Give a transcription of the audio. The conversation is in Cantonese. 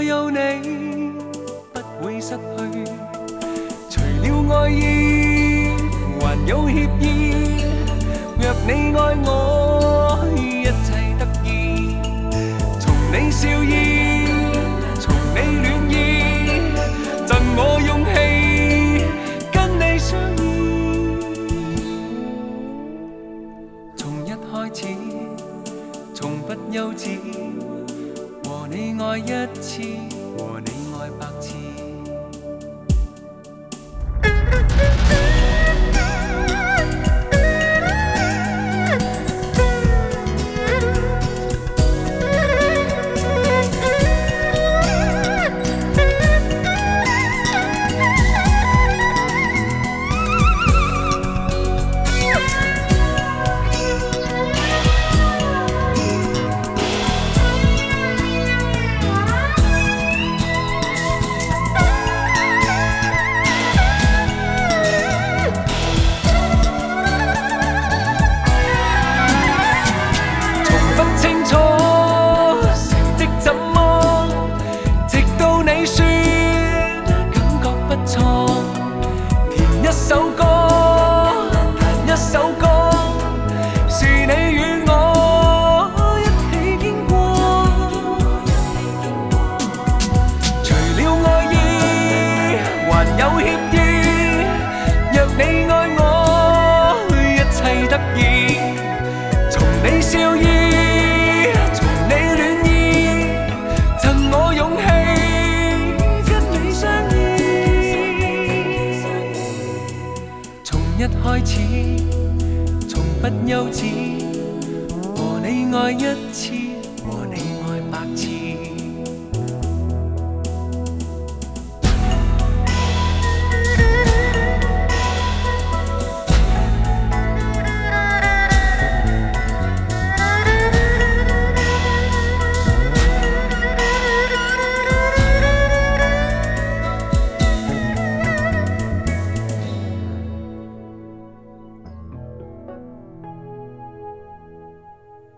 有你不會失去。除了愛意，還有協議，若你愛我，一切得意。從你笑意，從你暖意，贈我勇氣，跟你相依。從一開始，從不休止，和你愛一次，和你愛百次。一開始，從不休止，和你愛一次。